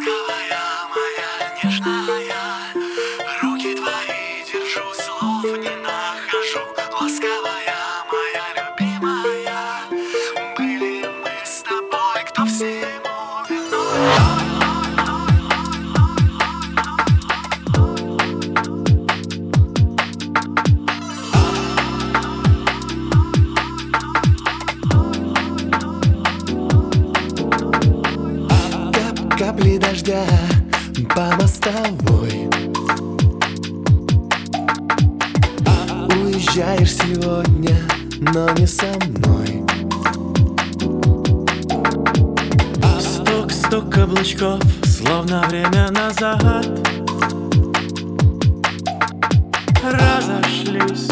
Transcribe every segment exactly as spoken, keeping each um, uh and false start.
Ласковая моя, нежная, руки твои держу, слов не нахожу. Ласковая моя, любимая, были мы с тобой, кто всему виной. Капли дождя по мостовой. Уезжаешь сегодня, но не со мной. Стук-стук каблучков, словно время назад. Разошлись.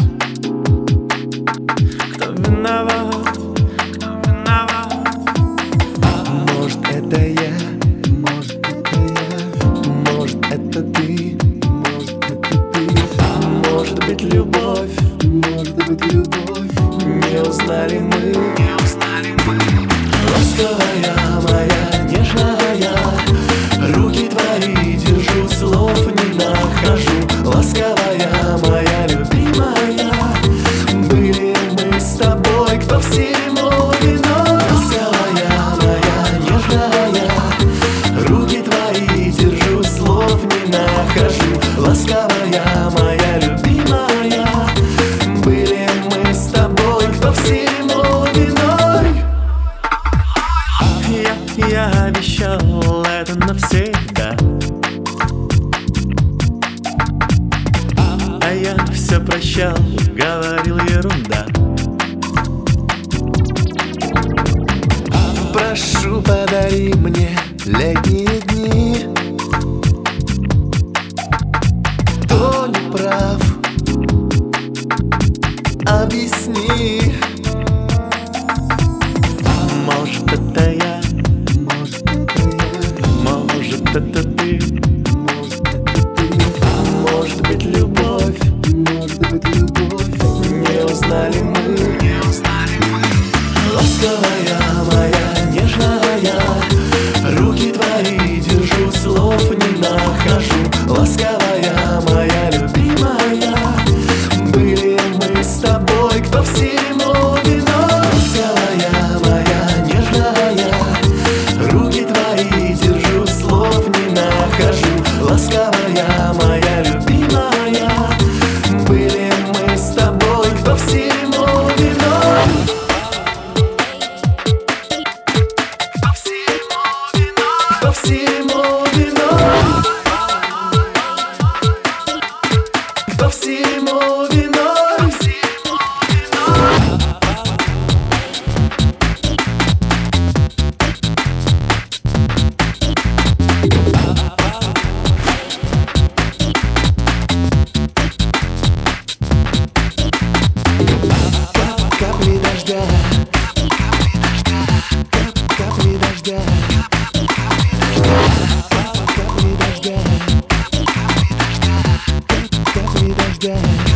Кто виноват? Кто виноват? Может, это я, может, это я, может, это ты, может, это ты. Может быть, любовь, может быть, любовь. Не узнали мы, Не узнали мы. ласковая моя, нежная, руки твои держу, слов не нахожу. Ласковая моя, любимая, были мы с тобой, кто всему виной. Ласковая моя, нежная, руки твои держу, слов не нахожу. Ласковая моя, любимая, были мы с тобой, кто всему виной. Я, я обещал это навсегда, а я все прощал, говорил ерунда. Прошу, подари мне летние дни. Кто не прав, объясни. Может, это я, Может, это я, может, это ты. может, это ты. Может быть, любовь, может быть, любовь. Не узнали мы, Не узнали мы. ласковая моя, нежная, руки твои держу, слов не нахожу. Ласковая моя, любимая, были мы с тобой, кто всему виной. Ласковая моя, нежная, руки твои держу, слов не нахожу. Ласковая моя, любимая, были мы с тобой, кто всему виной. Кто всему виной? Кто всему виной? Кто всему виной? Кап- Капли дождя, Кап- капли дождя, Кап- капли дождя, Кап- капли дождя.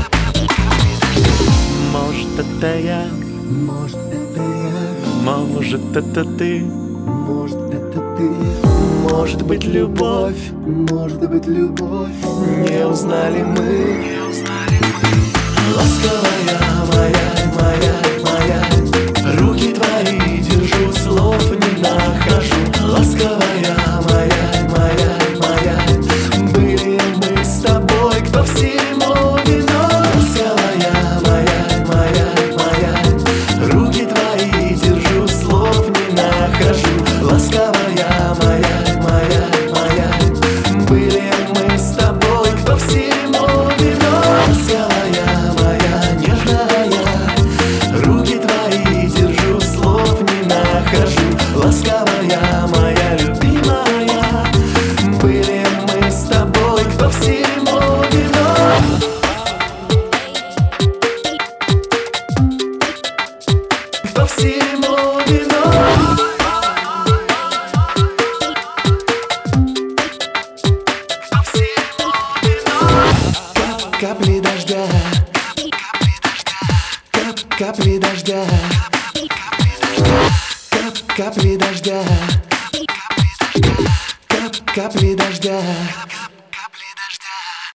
Может, это я, Может, это я, может, это ты. может, это ты. Может быть, любовь, может быть, любовь. Не узнали мы, Не узнали мы. ласковая моя, моя, моя, руки твои держу, слов не нахожу. Ласковая моя, моя, моя, были мы с тобой, кто всему виной. Ласковая моя, моя, моя, руки твои держу, слов не нахожу. Ласковая моя, моя, моя, были мы с тобой, кто всему виной. Ласковая моя, нежная, руки твои держу, слов не нахожу. Ласковая моя, любимая, были мы с тобой, кто всему виной. Кто всему виной? Кто всему виной? Кап- Капли дождя, Кап- капли дождя, Кап- капли дождя, Кап- капли дождя.